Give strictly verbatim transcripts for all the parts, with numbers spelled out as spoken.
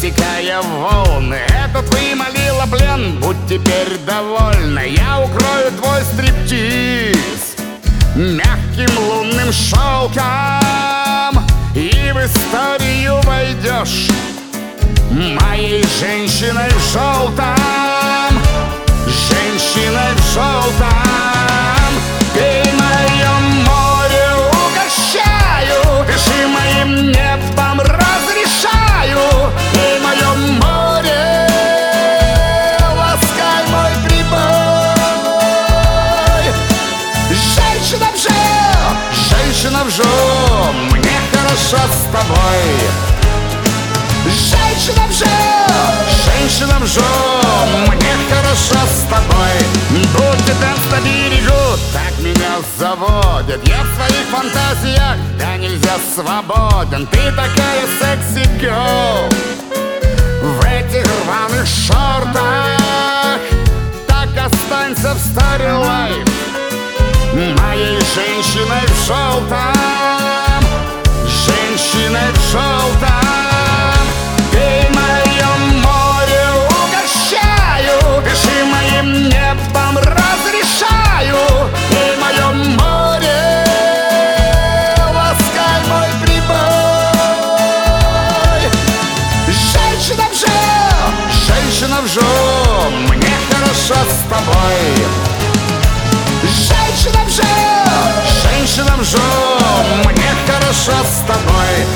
рассекая волны. Это ты молила плен, будь теперь довольна. Я укрою твой стриптиз мягким лунным шелком, и в историю войдешь моей женщиной в желтом, женщиной в желтом. Пей мое море, угощаю, дыши моим небом, разрешаю. Пей мое море, ласкай мой прибой. Женщина в жо, женщина в жо, мне хорошо с тобой. Женщина в жо, женщина в жо, мне хорошо с тобой. Будь там на берегу, так меня заводят. Я в своих фантазиях, да нельзя свободен. Ты такая секси-герл в этих рваных шортах. Так останься в старый лайф моей женщиной в желтом, женщиной в желтом. Пей мое море, угощаю, дыши моим небом, разрешаю. Пей мое море, ласкай мой прибой. Женщина в жо, женщина в жо, мне хорошо с тобой. Женщина в жо, женщина в жо, мне хорошо с тобой.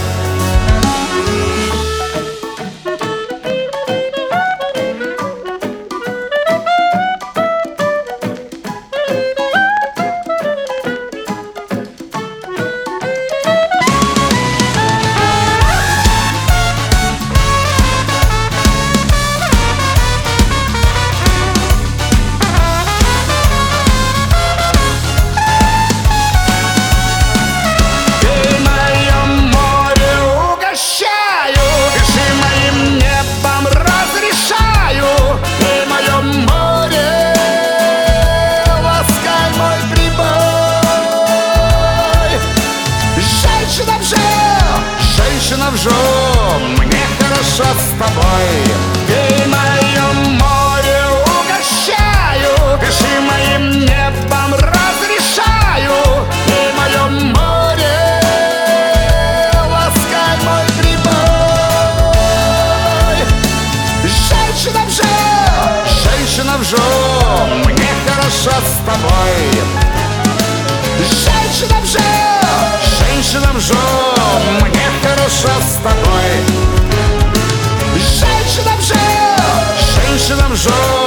Женщина в жо, мне хорошо с тобой. Пей мое море, угощаю, дыши моим небом, разрешаю. Пей мое море, ласкай мой прибой. Женщина в жо, женщина в жо, мне хорошо с тобой. Женщина в жо, женщина в жо, мне хорошо с тобой. Женщина в жо, женщина в жо.